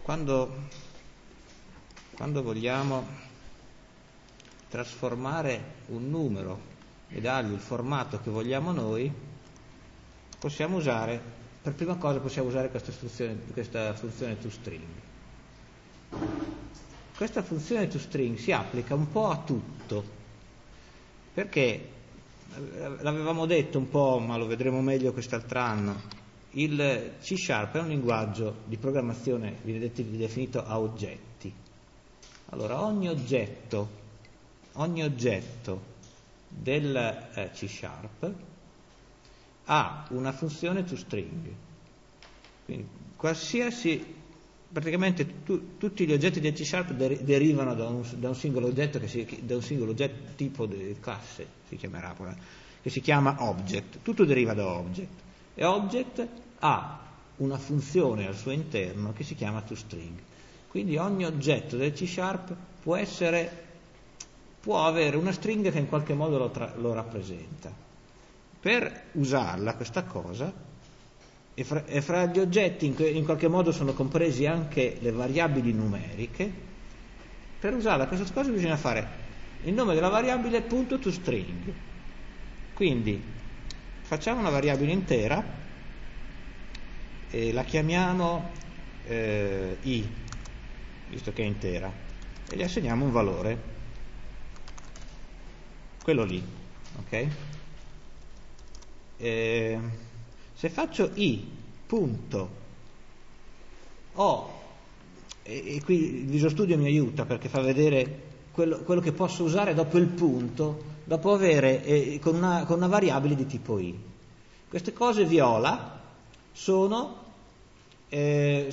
quando vogliamo trasformare un numero e dargli il formato che vogliamo noi, possiamo usare, per prima cosa possiamo usare questa funzione toString. Questa funzione toString si applica un po' a tutto, perché l'avevamo detto un po', ma lo vedremo meglio quest'altro anno, il C# è un linguaggio di programmazione, viene definito a oggetti. Allora, ogni oggetto del C# ha una funzione toString. Quindi praticamente tutti gli oggetti del C# derivano da un singolo oggetto, da un singolo oggetto tipo di classe, si chiamerà, che si chiama object. Tutto deriva da object. E object ha una funzione al suo interno che si chiama toString. Quindi ogni oggetto del C# può avere una stringa che in qualche modo lo rappresenta. Per usarla questa cosa, e fra gli oggetti in qualche modo sono compresi anche le variabili numeriche, per usarla questa cosa bisogna fare il nome della variabile .toString. Quindi facciamo una variabile intera e la chiamiamo i, visto che è intera, e gli assegniamo un valore, quello lì, ok? Se faccio i.o, e qui il Visual Studio mi aiuta perché fa vedere quello che posso usare dopo il punto, dopo avere con una variabile di tipo i. Queste cose viola sono quelli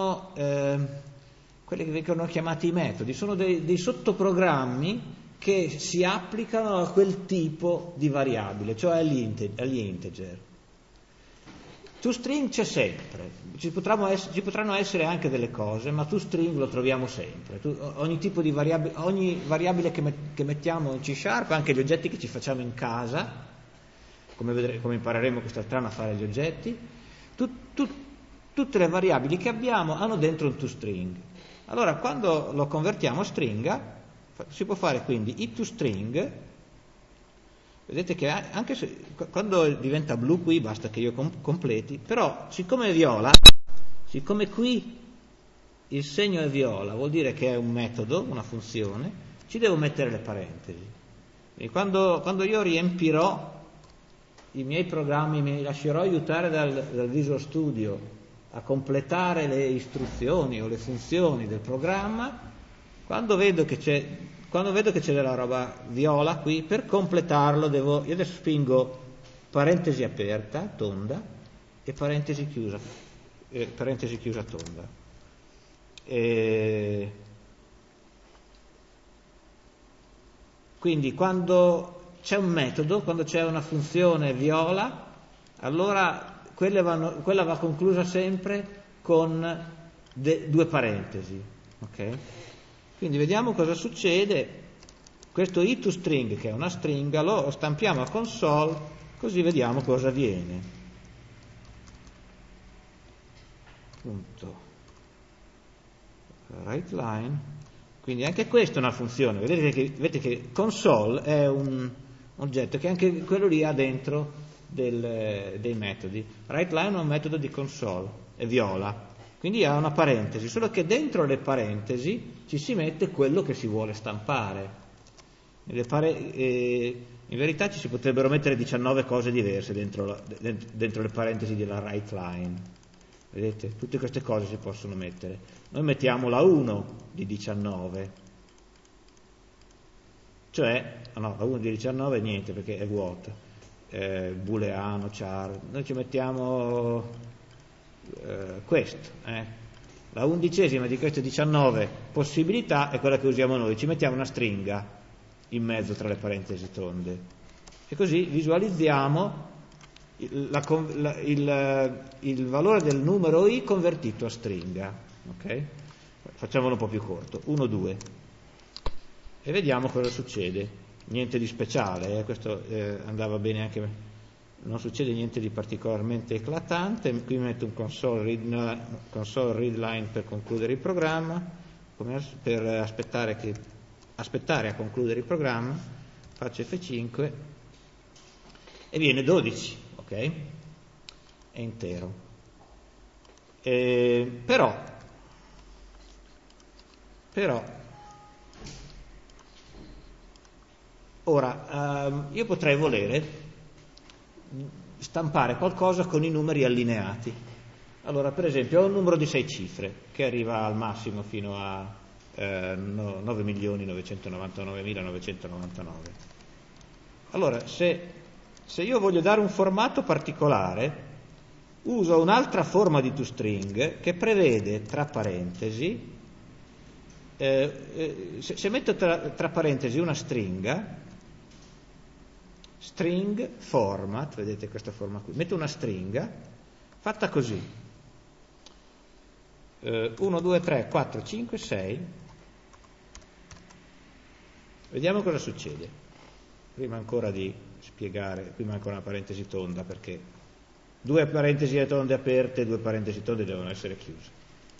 che vengono chiamati i metodi, sono dei sottoprogrammi che si applicano a quel tipo di variabile, cioè agli integer. ToString c'è sempre, ci potranno essere anche delle cose, ma ToString lo troviamo sempre. Ogni tipo di ogni variabile che mettiamo in C#, anche gli oggetti che ci facciamo in casa, come impareremo quest'altro anno a fare gli oggetti, tutte le variabili che abbiamo hanno dentro un toString. Allora, quando lo convertiamo a stringa, si può fare quindi i toString. Vedete che anche se quando diventa blu qui basta che io completi, però siccome è viola, siccome qui il segno è viola, vuol dire che è un metodo, una funzione, ci devo mettere le parentesi. E quando io riempirò i miei programmi, mi lascerò aiutare dal Visual Studio a completare le istruzioni o le funzioni del programma, quando vedo che c'è della roba viola qui, per completarlo io adesso spingo parentesi aperta, tonda, e parentesi chiusa tonda. Quindi quando c'è un metodo, quando c'è una funzione viola, allora quella va conclusa sempre con due parentesi, ok? Quindi vediamo cosa succede. Questo i toString, che è una stringa, lo stampiamo a console, così vediamo cosa avviene. Punto. WriteLine. Quindi anche questa è una funzione. Vedete che console è un oggetto che anche quello lì ha dentro dei metodi. WriteLine è un metodo di console, è viola. Quindi ha una parentesi, solo che dentro le parentesi ci si mette quello che si vuole stampare. In verità ci si potrebbero mettere 19 cose diverse dentro le parentesi della WriteLine. Vedete? Tutte queste cose si possono mettere. Noi mettiamo la 1 di 19. Cioè, no, la 1 di 19 è niente perché è vuota. Booleano, char. Noi ci mettiamo questo, la 11ª di queste 19 possibilità è quella che usiamo noi, ci mettiamo una stringa in mezzo tra le parentesi tonde e così visualizziamo il valore del numero i convertito a stringa, ok? Facciamolo un po' più corto, 1, 2 e vediamo cosa succede. Niente di speciale, questo andava bene anche non succede niente di particolarmente eclatante. Qui metto un console read line per concludere il programma, per aspettare a concludere il programma, faccio F5 e viene 12, ok? È intero. Però ora io potrei volere stampare qualcosa con i numeri allineati. Allora, per esempio, ho un numero di 6 cifre che arriva al massimo fino a 9.999.999. Allora, se io voglio dare un formato particolare, uso un'altra forma di toString che prevede tra parentesi, se metto tra parentesi una stringa, string format, vedete questa forma qui, metto una stringa fatta così, 1, 2, 3, 4, 5, 6, vediamo cosa succede. Prima ancora di spiegare, prima ancora una parentesi tonda, perché 2 parentesi tonde aperte, 2 parentesi tonde devono essere chiuse.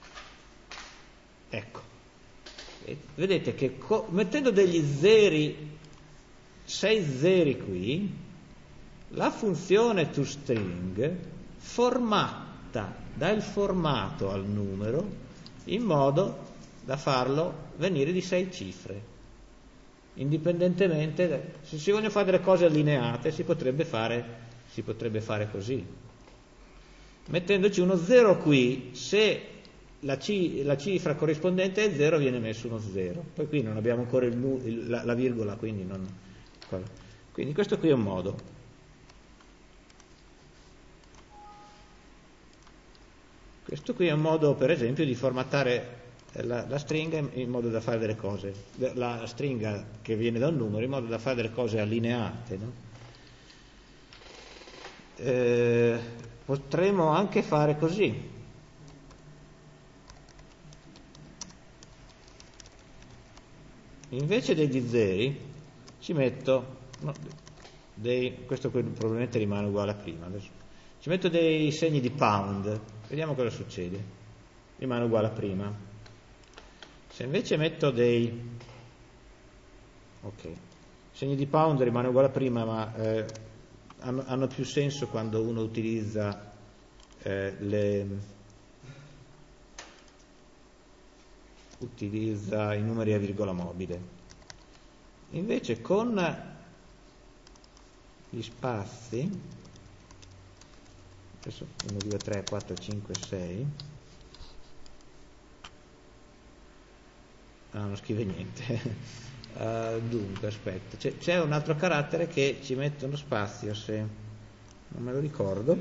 Ecco, e vedete che mettendo degli zeri, 6 zeri qui, la funzione toString formatta, dà il formato al numero in modo da farlo venire di 6 cifre. Indipendentemente, se si vogliono fare delle cose allineate, si potrebbe fare così. Mettendoci uno 0 qui, se la cifra corrispondente è 0 viene messo uno 0. Poi qui non abbiamo ancora la virgola, quindi questo qui è un modo. Questo qui è un modo, per esempio, di formattare la stringa in modo da fare delle cose, la stringa che viene da un numero in modo da fare delle cose allineate, no? Potremmo anche fare così. Invece degli zeri ci metto questo qui probabilmente rimane uguale a prima, adesso ci metto dei segni di pound, vediamo cosa succede. Rimane uguale a prima. Se invece metto segni di pound rimane uguale a prima, ma hanno più senso quando uno utilizza i numeri a virgola mobile. Invece con gli spazi, adesso 1, 2, 3, 4, 5, 6, non scrive niente. Dunque, aspetta, c'è un altro carattere che ci mette uno spazio, se non me lo ricordo.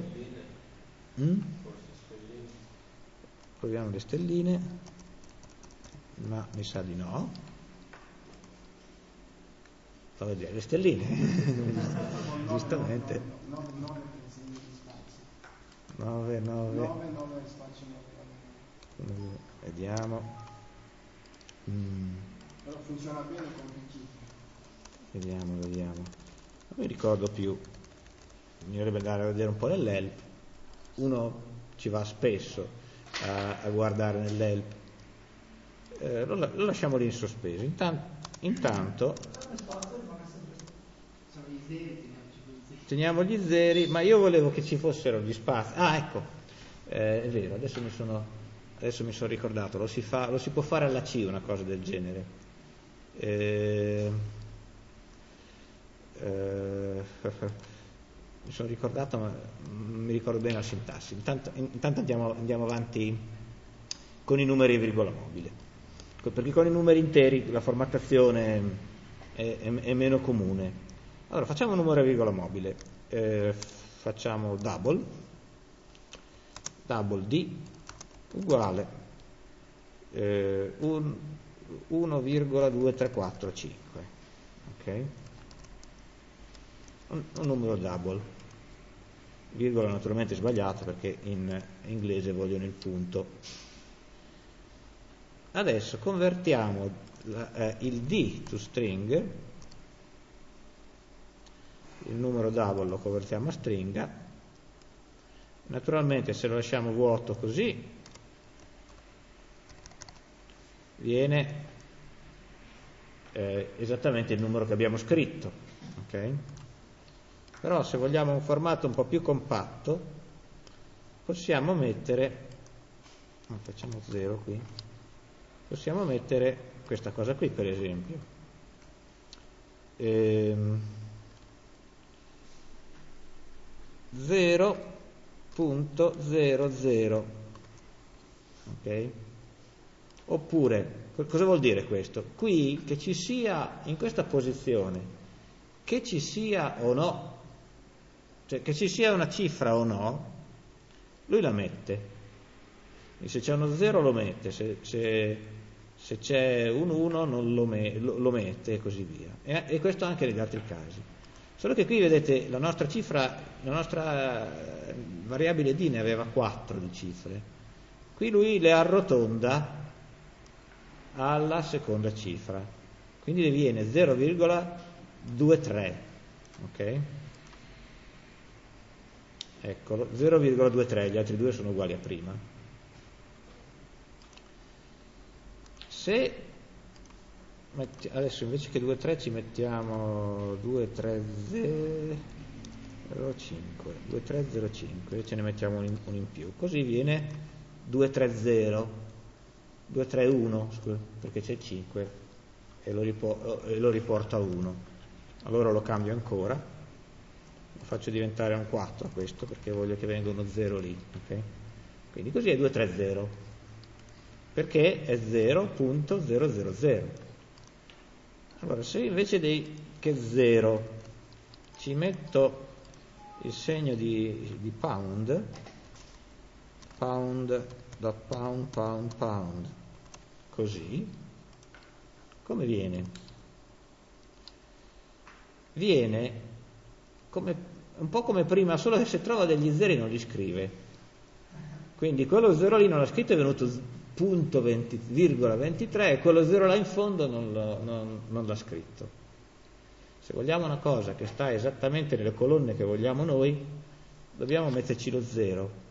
Proviamo le stelline, ma mi sa di no. Fa vedere le stelline. Giustamente. 9 spazio. Vediamo. Però funziona bene come cifre. Vediamo. Non mi ricordo più. Mi dovrebbe andare a vedere un po' nell'help. Uno ci va spesso a guardare nell'help. Lo lasciamo lì in sospeso. Intanto teniamo gli zeri, ma io volevo che ci fossero gli spazi. Ecco, è vero, adesso mi sono ricordato, lo si può fare alla C una cosa del genere. Mi sono ricordato, ma non mi ricordo bene la sintassi. Intanto andiamo avanti con i numeri a virgola mobile, perché con i numeri interi la formattazione è meno comune. Allora facciamo un numero a virgola mobile, facciamo double D uguale 1,2345, ok? Un numero double, virgola naturalmente sbagliato perché in inglese vogliono il punto. Adesso convertiamo il D toString, il numero double lo convertiamo a stringa. Naturalmente se lo lasciamo vuoto così viene esattamente il numero che abbiamo scritto, ok? Però se vogliamo un formato un po' più compatto possiamo mettere, facciamo 0 qui, possiamo mettere questa cosa qui per esempio, 0.00, ok? Oppure, cosa vuol dire questo? Qui che ci sia in questa posizione, che ci sia o no, cioè che ci sia una cifra o no, lui la mette. E se c'è uno 0 lo mette, se c'è un 1 non lo mette e così via. E questo anche negli altri casi. Solo che qui vedete la nostra cifra, la nostra variabile D ne aveva 4 di cifre. Qui lui le arrotonda alla seconda cifra, quindi ne viene 0,23, ok? Eccolo, 0,23, gli altri due sono uguali a prima. Se adesso invece che 2,3 ci mettiamo 2,305, 2,305 e ce ne mettiamo un in più, così viene 2,30. 231, scusa, perché c'è 5 e lo riporta a 1. Allora lo cambio ancora, lo faccio diventare un 4 a questo perché voglio che venga uno 0 lì, ok? Quindi così è 230 perché è 0.000. Allora se invece che 0 ci metto il segno di pound da pound, così, come viene? Viene un po' come prima, solo che se trova degli zeri non li scrive. Quindi quello 0 lì non l'ha scritto, è venuto punto 20,23 e quello 0 là in fondo non l'ha scritto. Se vogliamo una cosa che sta esattamente nelle colonne che vogliamo noi, dobbiamo metterci lo 0.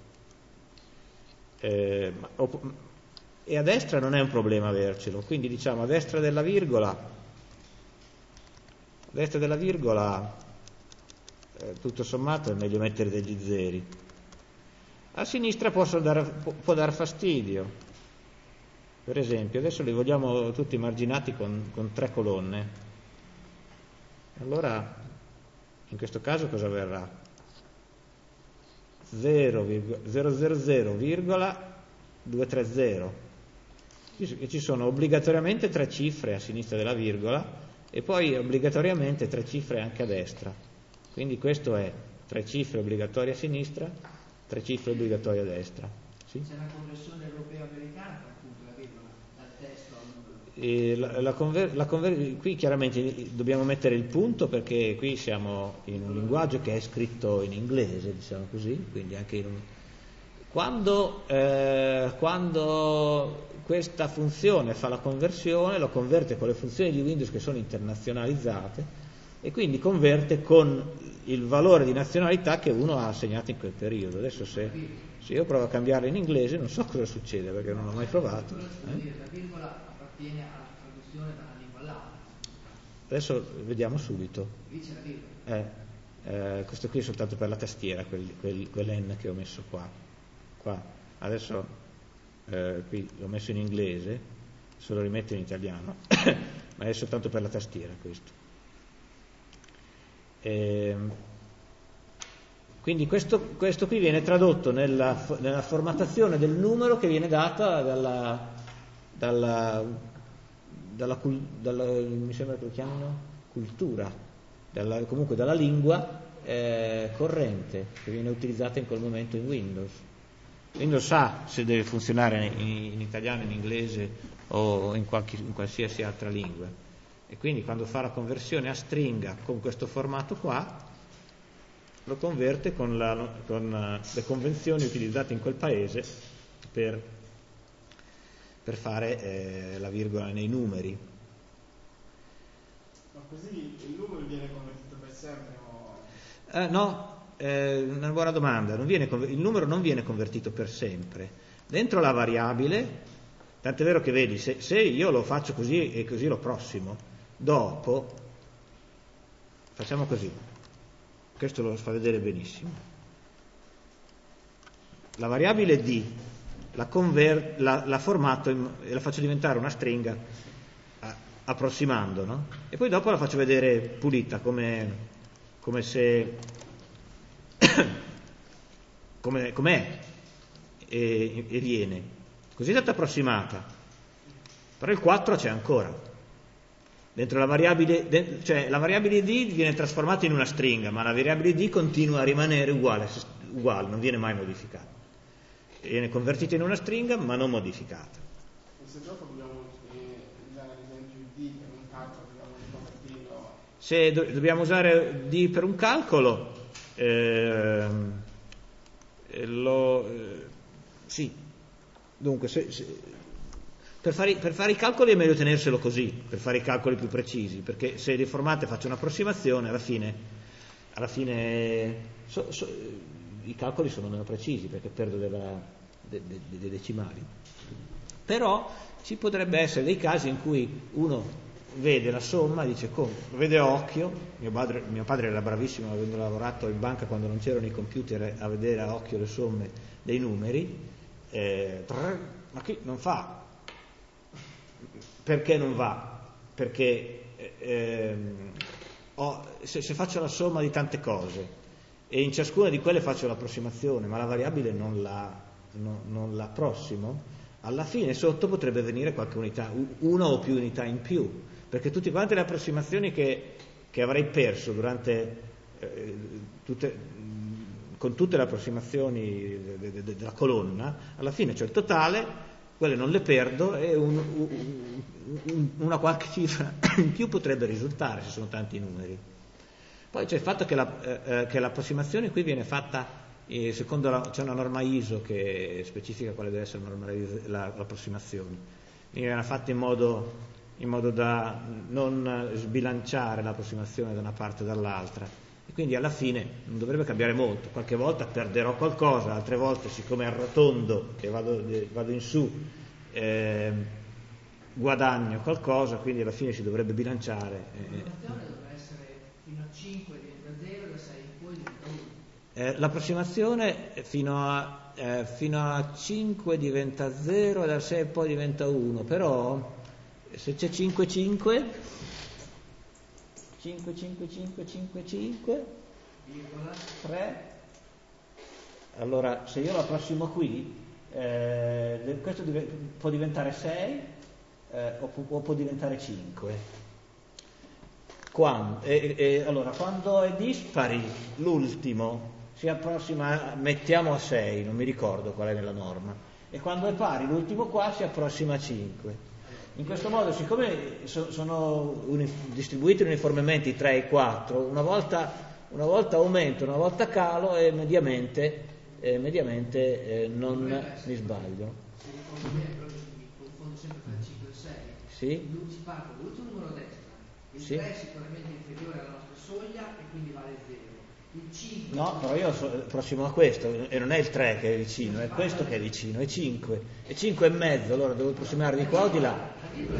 E a destra non è un problema avercelo, quindi diciamo a destra della virgola tutto sommato è meglio mettere degli zeri. A sinistra può dar fastidio, per esempio adesso li vogliamo tutti marginati con 3 colonne, allora in questo caso cosa verrà? 0,230 e ci sono obbligatoriamente 3 cifre a sinistra della virgola e poi obbligatoriamente 3 cifre anche a destra, quindi questo è 3 cifre obbligatorie a sinistra, 3 cifre obbligatorie a destra. Sì? C'è una conversione europeo-americana appunto la virgola dal testo al numero. Qui chiaramente dobbiamo mettere il punto perché qui siamo in un linguaggio che è scritto in inglese, diciamo così, quindi anche quando questa funzione fa la conversione, lo converte con le funzioni di Windows che sono internazionalizzate e quindi converte con il valore di nazionalità che uno ha assegnato in quel periodo. Adesso se io provo a cambiarla in inglese non so cosa succede perché non l'ho mai provato. La virgola appartiene alla traduzione da una lingua all'altra. Adesso vediamo subito. Lì c'è la virgola. Questo qui è soltanto per la tastiera, quell'N che ho messo qua. Adesso qui l'ho messo in inglese, se lo rimetto in italiano, ma è soltanto per la tastiera questo. Quindi questo qui viene tradotto nella formattazione del numero che viene data mi sembra che lo chiamino cultura, comunque dalla lingua corrente che viene utilizzata in quel momento in Windows. Windows sa se deve funzionare in italiano, in inglese o in qualsiasi altra lingua, e quindi quando fa la conversione a stringa con questo formato qua lo converte con le convenzioni utilizzate in quel paese per fare la virgola nei numeri. Ma così il numero viene convertito per sempre? O... No, una buona domanda. Il numero non viene convertito per sempre. Dentro la variabile, tant'è vero che vedi, se io lo faccio così e così lo prossimo, dopo, facciamo così, questo lo fa vedere benissimo. La variabile D la formato e la faccio diventare una stringa approssimando, no? E poi dopo la faccio vedere pulita come se com'è e viene così, è stata approssimata, però il 4 c'è ancora dentro la variabile, cioè la variabile D viene trasformata in una stringa, ma la variabile D continua a rimanere uguale, non viene mai modificata, viene convertita in una stringa ma non modificata. Se dopo dobbiamo usare ad esempio il D per un calcolo, dobbiamo convertirlo. Se dobbiamo usare D per un calcolo, sì. Dunque, per fare i calcoli è meglio tenerselo così, per fare i calcoli più precisi, perché se deformate faccio un'approssimazione, alla fine i calcoli sono meno precisi perché perdo dei decimali. Però ci potrebbe essere dei casi in cui uno vede la somma, dice come, lo vede a occhio. Mio padre era bravissimo, avendo lavorato in banca quando non c'erano i computer, a vedere a occhio le somme dei numeri, ma qui non fa. Perché non va? Perché se faccio la somma di tante cose e in ciascuna di quelle faccio l'approssimazione, ma la variabile non la approssimo, alla fine sotto potrebbe venire qualche unità, una o più unità in più, perché tutte quante le approssimazioni che avrei perso durante con tutte le approssimazioni della colonna, alla fine c'è il totale, quelle non le perdo e una qualche cifra in più potrebbe risultare se sono tanti numeri. Poi c'è il fatto che l'approssimazione qui viene fatta secondo c'è una norma ISO che specifica quale deve essere l'approssimazione, viene fatta in modo da non sbilanciare l'approssimazione da una parte o dall'altra, e quindi alla fine non dovrebbe cambiare molto. Qualche volta perderò qualcosa, altre volte, siccome arrotondo e vado in su, guadagno qualcosa, quindi alla fine si dovrebbe bilanciare. L'approssimazione dovrà essere fino a 5 diventa 0, da 6 in poi diventa 1. L'approssimazione fino a 5 diventa 0 e da 6 poi diventa 1, però se c'è 5, 3, allora se io lo approssimo qui, questo può diventare 6 o può diventare 5. Allora quando è dispari l'ultimo si approssima, mettiamo a 6, non mi ricordo qual è nella norma, e quando è pari l'ultimo qua si approssima a 5. In questo modo, siccome sono distribuiti uniformemente i 3 e i 4, una volta aumento, una volta calo e mediamente non mi sbaglio. Se ricordo bene, però mi confondo sempre tra il 5 e il 6. Sì? Si parte dall'ultimo numero a destra, il Sì. 3 è sicuramente inferiore alla nostra soglia e quindi vale 0. Il 5... No, però io sono prossimo a questo, e non è il 3 che è vicino, è questo che è vicino, è 5. E 5 e mezzo, allora devo approssimare di qua o di là.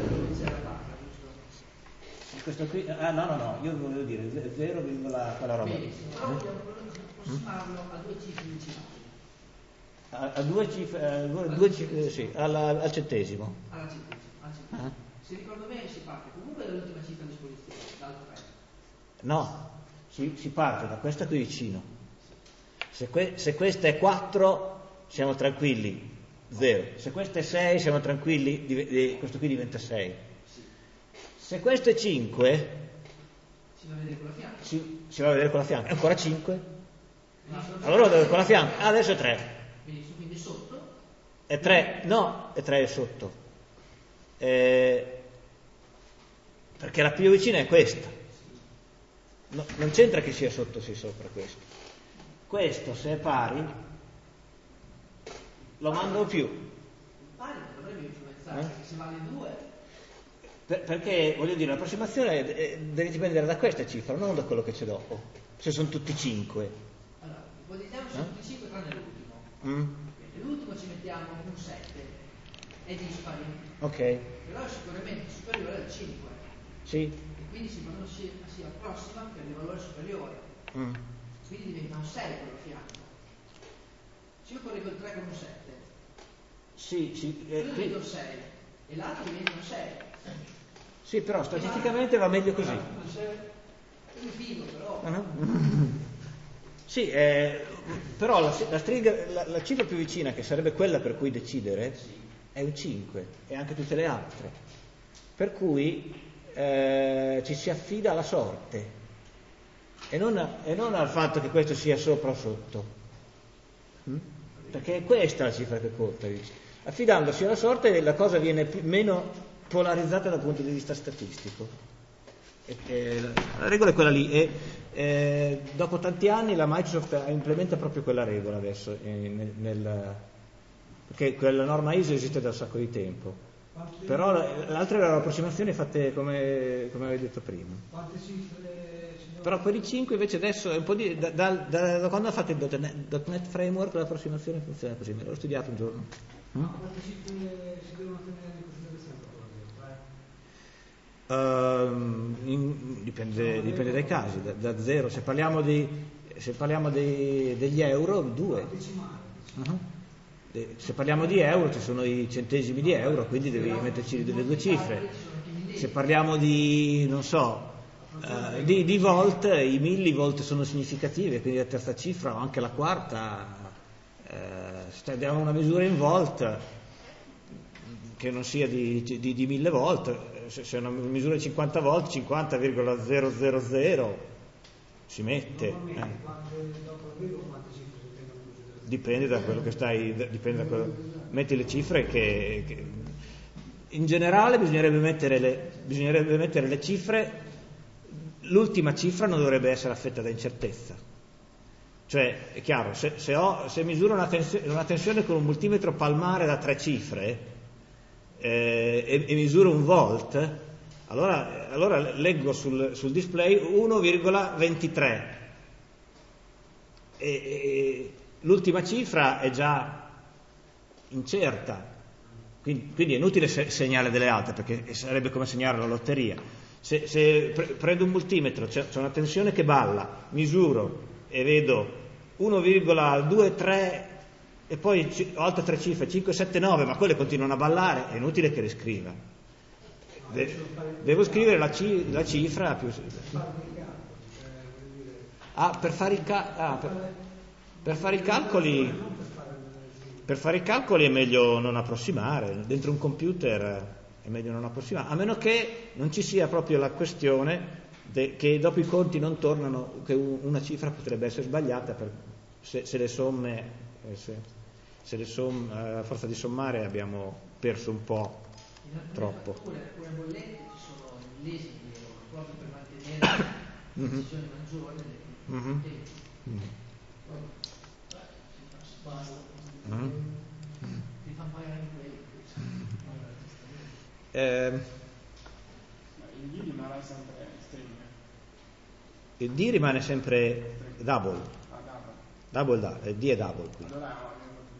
Questo qui, no, io volevo dire 0, quella roba. Benissimo, però dobbiamo approssimarlo a 2 cifre decimali. A due cifre, sì, al centesimo. Alla centesima. Se ricordo bene si parte comunque dall'ultima cifra a disposizione, dal 3. No, si parte da questa qui vicino. Se questa è 4 siamo tranquilli, 0. Se questa è 6 siamo tranquilli, questo qui diventa 6. Se questo è 5 si va a vedere con la fianca. Si va a vedere con la fianca. È ancora 5? Allora lo devo vedere con la fianca. Adesso è 3. Benissimo, quindi sotto? È 3, no, è 3 sotto. Perché la più vicina è questa. No, non c'entra che sia sotto o sia sopra questo. Questo, se è pari, lo mando più. Pari non dovrebbe influenzare, perché se vale 2... Perché, voglio dire, l'approssimazione deve dipendere da questa cifra, non da quello che c'è dopo, se sono tutti 5. Allora, ipotizziamo che sono tutti 5 tranne l'ultimo. Nell'ultimo ci mettiamo un 7, è dispari. Ok. Però è sicuramente superiore al 5. Sì. E quindi si approssima per il valore superiore. Quindi diventa un 6 quello fianco. Se io correggo il 3 con un 7, sì, io divento un 6 e l'altro diventa un 6. Sì, però statisticamente va meglio così. Io mi fido, però. Sì, però la stringa, la cifra più vicina, che sarebbe quella per cui decidere, è un 5 e anche tutte le altre. Per cui ci si affida alla sorte e non al fatto che questo sia sopra o sotto. Perché è questa la cifra che conta. Affidandosi alla sorte la cosa viene meno polarizzata dal punto di vista statistico. La regola è quella lì e dopo tanti anni la Microsoft implementa proprio quella regola adesso, perché quella norma ISO esiste da un sacco di tempo, però l'altra erano approssimazioni fatte come avevi detto prima. Però per i 5 invece adesso è un po' da quando ha fatto il .NET Framework l'approssimazione funziona così, me l'ho studiato un giorno. Quante cifre si devono tenere in considerazione? Dipende dai casi, da 0, se parliamo degli euro, 2. Se parliamo di euro ci sono i centesimi di euro, quindi devi metterci le due cifre. Se parliamo di, non so, di volt, i millivolt sono significative, quindi la terza cifra o anche la quarta, se diamo una misura in volt che non sia di 1000 volt, se è una misura di 50 volt, 50,000 si mette. Dipende da quello che dipende da quello. Metti le cifre che in generale bisognerebbe mettere le cifre, l'ultima cifra non dovrebbe essere affetta da incertezza. Cioè, è chiaro, se misuro una tensione con un multimetro palmare da 3 cifre e misuro un volt, allora leggo sul display 1,23 e l'ultima cifra è già incerta, quindi è inutile segnare delle altre, perché sarebbe come segnare la lotteria. Se prendo un multimetro, c'è una tensione che balla, misuro e vedo 1,23 e poi ho altre 3 cifre, 5, 7, 9, ma quelle continuano a ballare, è inutile che le scriva. Devo scrivere la cifra più... per fare i calcoli è meglio non approssimare, dentro un computer è meglio non approssimare, a meno che non ci sia proprio la questione che dopo i conti non tornano, che una cifra potrebbe essere sbagliata se le somme, a forza di sommare abbiamo perso un po' troppo. Oppure alcune bollette ci sono il leasing proprio per mantenere una decisione maggiore nel tempo. Ti fa pagare anche quelli. Il D rimane sempre stringa. Il D rimane sempre double. Double. Il D è double qui. Allora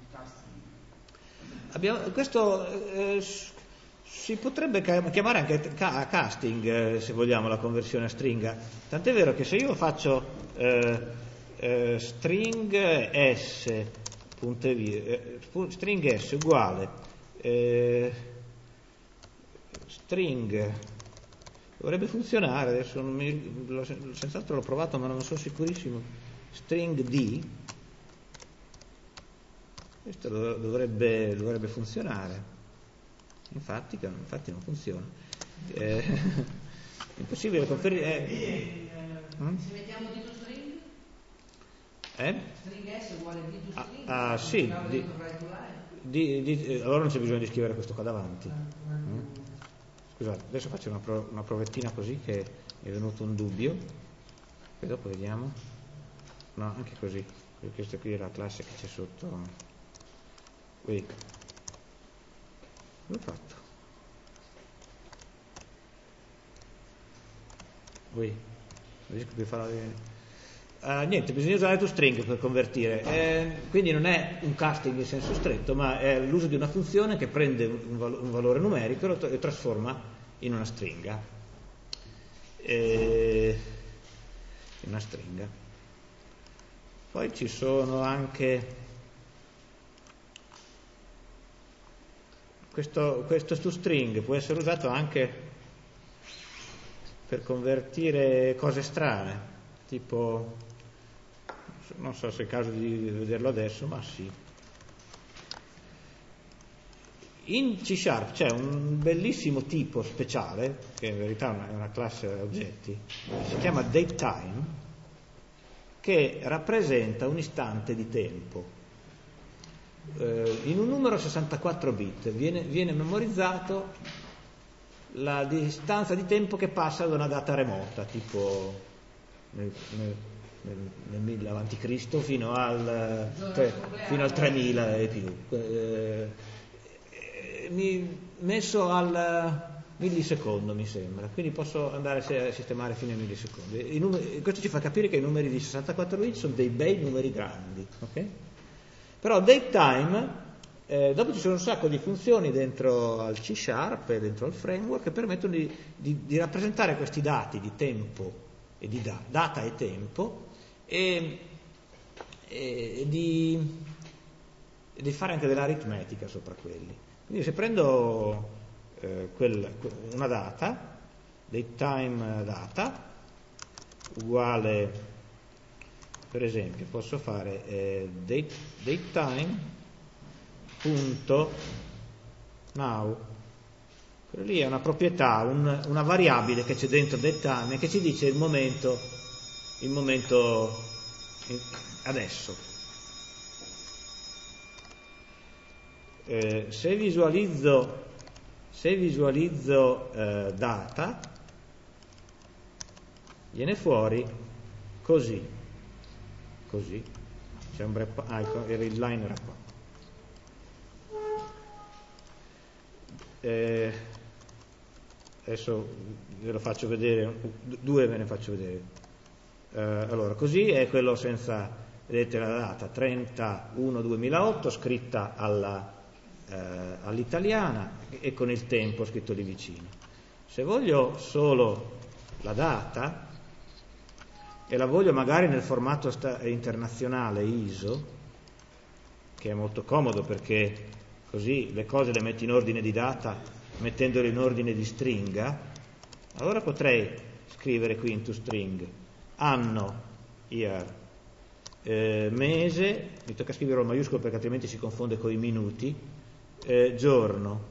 casting. Questo si potrebbe chiamare anche casting, se vogliamo, la conversione a stringa. Tant'è vero che se io faccio string s string s uguale string, dovrebbe funzionare, adesso senz'altro l'ho provato ma non sono sicurissimo, string d, questo dovrebbe funzionare, infatti non funziona, è impossibile conferire. Se mettiamo D to string? String S uguale D to string? Sì, allora non c'è bisogno di scrivere questo qua davanti. Scusate, adesso faccio una provettina così che mi è venuto un dubbio, e dopo vediamo. No, anche così, perché questa qui è la classe che c'è sotto. Qui l'ho fatto. poi non riesco più a farla. Niente, bisogna usare toString per convertire, quindi non è un casting in senso stretto, ma è l'uso di una funzione che prende un valore numerico e lo trasforma in una stringa. Poi ci sono anche questo toString può essere usato anche per convertire cose strane, tipo, non so se è il caso di vederlo adesso, ma sì. In C# c'è un bellissimo tipo speciale, che in verità è una classe oggetti, si chiama datetime, che rappresenta un istante di tempo. In un numero 64 bit viene memorizzato la distanza di tempo che passa da una data remota, tipo nel 1000 a.C. fino al 3000 e più, messo al millisecondo, mi sembra, quindi posso andare a sistemare fino ai millisecondi. Questo ci fa capire che i numeri di 64 bit sono dei bei numeri grandi, ok? Però datetime, dopo ci sono un sacco di funzioni dentro al C# e dentro al framework che permettono di rappresentare questi dati di tempo e di data e tempo e di fare anche dell'aritmetica sopra quelli. Quindi se prendo una data, datetime data, uguale, per esempio, posso fare datetime.now. Quello lì è una proprietà, una variabile che c'è dentro datetime che ci dice il momento adesso. Se visualizzo data, viene fuori così. C'è un ecco, il readline era qua. Adesso ve lo faccio vedere, due ve ne faccio vedere. Allora, così è quello senza, vedete la data 30/1/2008 scritta all'italiana e con il tempo scritto lì vicino. Se voglio solo la data e la voglio magari nel formato internazionale ISO, che è molto comodo perché così le cose le metti in ordine di data mettendole in ordine di stringa, allora potrei scrivere qui in toString anno, year, mese, mi tocca scriverlo in maiuscolo perché altrimenti si confonde con i minuti, giorno.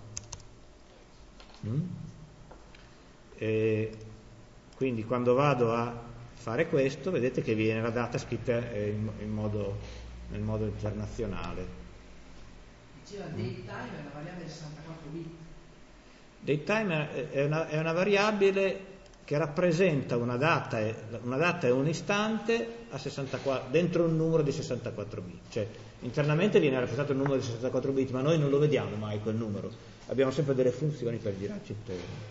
Quindi quando vado a fare questo, vedete che viene la data scritta nel modo internazionale. Diceva datetime è una variabile 64 bit. Datetime è una variabile che rappresenta una data e un istante a 64, dentro un numero di 64 bit. Cioè, internamente viene rappresentato il numero di 64 bit, ma noi non lo vediamo mai quel numero. Abbiamo sempre delle funzioni per girarci intorno.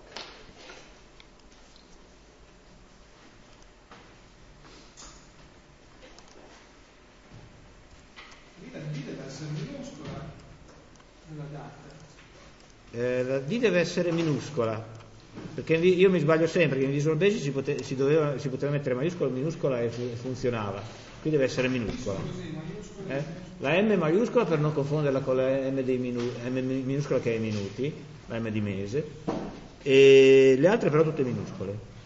La D deve essere minuscola nella data. La D deve essere minuscola, perché io mi sbaglio sempre che in Visual Basic si poteva mettere maiuscola o minuscola e funzionava. Qui deve essere minuscola. La M maiuscola per non confonderla con la M minuscola che è minuti, la M di mese, e le altre però tutte minuscole.